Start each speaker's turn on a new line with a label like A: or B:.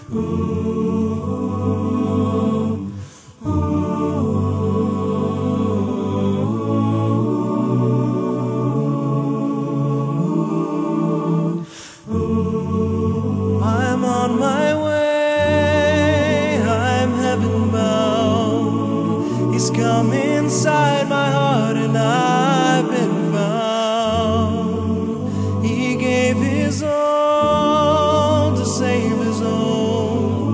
A: I'm on my way, I'm heaven bound. He's come inside my heart and I've been